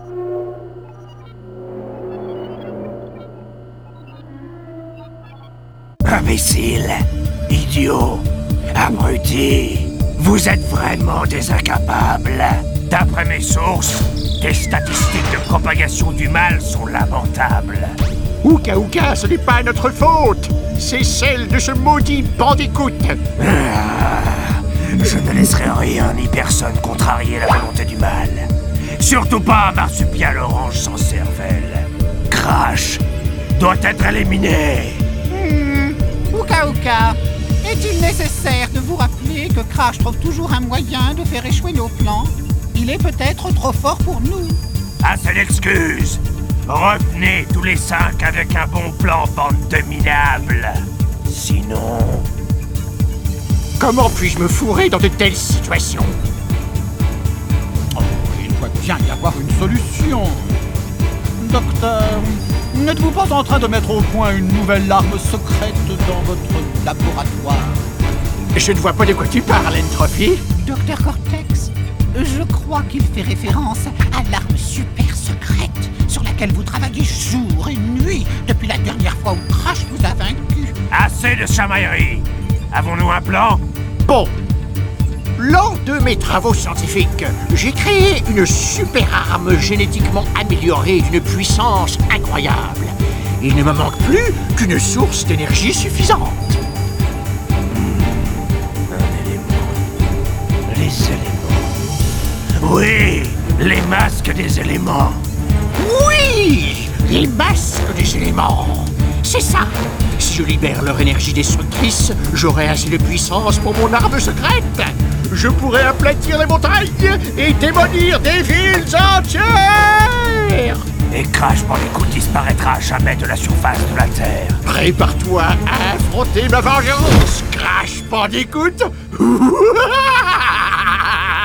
Imbécile, idiot, abruti, vous êtes vraiment des incapables. D'après mes sources, tes statistiques de propagation du mal sont lamentables. Ouka, ce n'est pas notre faute. C'est celle de ce maudit bandicoot. Je ne laisserai rien ni personne contrarier la volonté du mal. Surtout pas un marsupial orange sans cervelle. Crash doit être éliminé. Ouka, est-il nécessaire de vous rappeler que Crash trouve toujours un moyen de faire échouer nos plans? Il est peut-être trop fort pour nous. Assez d'excuses. Revenez tous les 5 avec un bon plan, bande de minables. Sinon... Comment puis-je me fourrer dans de telles situations? Oh, il doit bien y avoir une solution. Docteur, n'êtes-vous pas en train de mettre au point une nouvelle arme secrète dans votre laboratoire? Je ne vois pas de quoi tu parles, Entropy. Docteur Cortex, je crois qu'il fait référence à l'arme super secrète sur laquelle vous travaillez jour et nuit depuis la dernière fois où Crash vous a vaincu. Assez de chamaillerie. Avons-nous un plan? Bon. Lors de mes travaux scientifiques, j'ai créé une super arme génétiquement améliorée d'une puissance incroyable. Il ne me manque plus qu'une source d'énergie suffisante. Un élément. Les éléments. Oui, les masques des éléments. Oui, les masques des éléments. C'est ça. Si je libère leur énergie destructrice, j'aurai assez de puissance pour mon arme secrète. Je pourrais aplatir les montagnes et démolir des villes entières. Et Crash Bandicoot disparaîtra à jamais de la surface de la Terre. Prépare-toi à affronter ma vengeance, Crash Bandicoot.